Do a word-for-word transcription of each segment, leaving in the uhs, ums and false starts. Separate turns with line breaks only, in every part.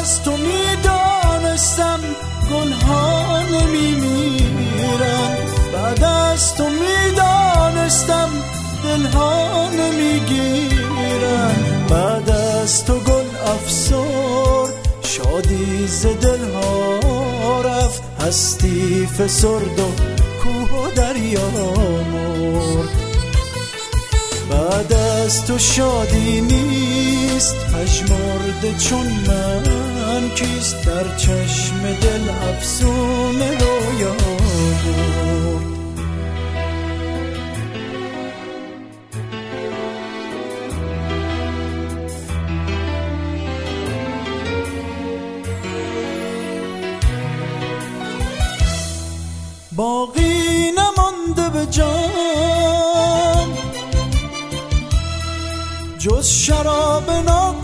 از تو میدانستم گلها نمیمیرن، بعد از تو میدانستم دلها نمیگیرن، بعد از تو گل افسر شادی ز دلها رفت، هستی فسرد و کوه و دریا مرد. بعد از تو شادی نیست پژمرده چون من کیست، در چشم دل افسون رویا مرد. باقی نمانده به جان جز شراب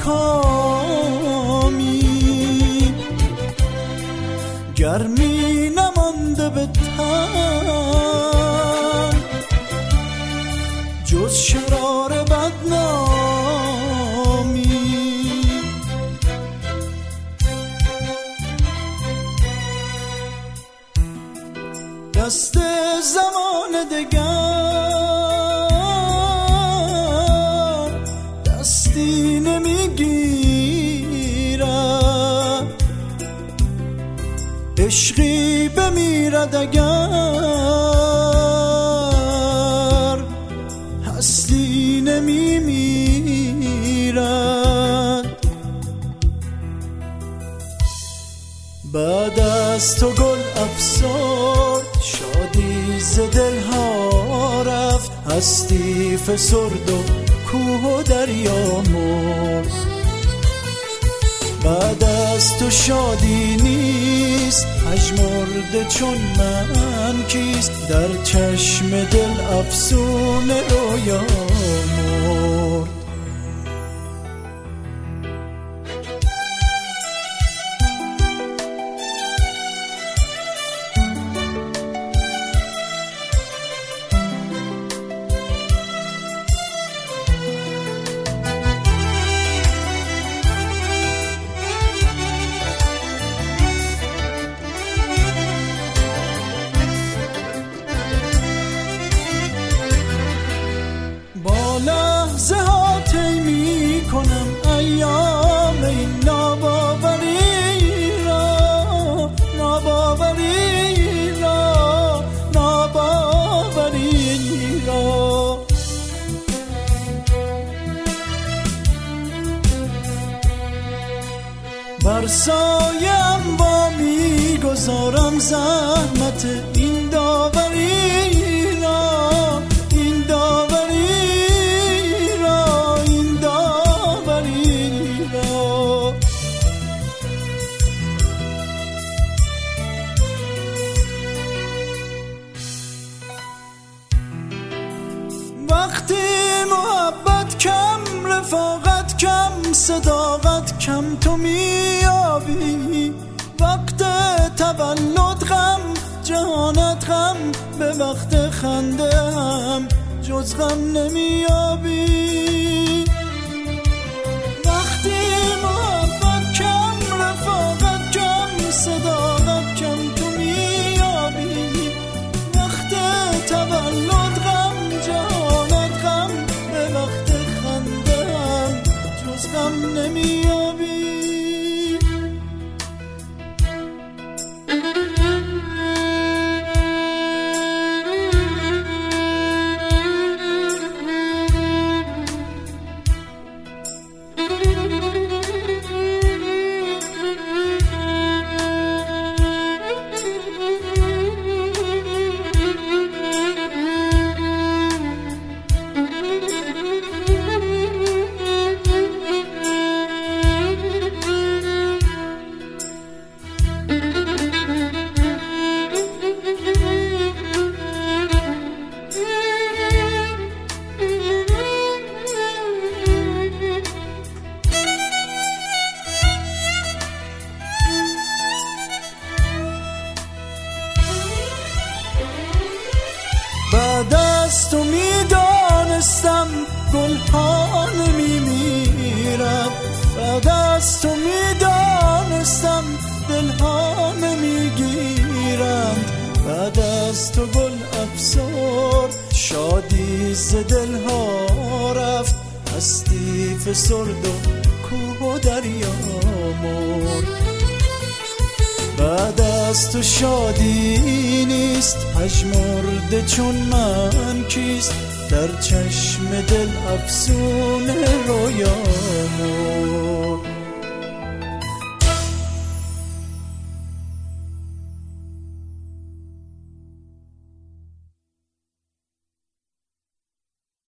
ناکامی، گرمی نمانده به تن جز شرار بدنامی. دست زمان دگر دستی نمیگیرد، عشقی بمیرد اگر هستی نمیمیرد. بعد از تو گل افسرد شادی ز دلها رفت، هستی فسرد و کوه و دریا مرد. بعد از تو شادی نیست پژمرده چون من کیست، در چشم دل افسون رویا مرد. لحظه ها طی می کنم ایام این ناباوری را، ناباوری را، ناباوری را. بر سایم با می گذارم زحمت این داوری را، این داوری وقتی محبت کم، رفاقت کم، صداقت کم تو میابی، وقت تولد غم، جهانت غم، به وقت خنده هم جز غم نمیابی. وقتی محبت کم، رفاقت کم، صداقت کم تو میابی، وقت تولد غم، جهانت غم، به وقت خنده هم جز غم نمیابی. بعد از تو میدانستم گلها نمیمیرد، بعد از تو میدانستم دلها نمیگیرند، بعد از تو گل افسرد شادی ز دلها رفت، هستی فسرد و کوه و دریا مرد. بعد از تو شادی نیست، پژمرده چون من کیست، در چشم دل افسون رویامون.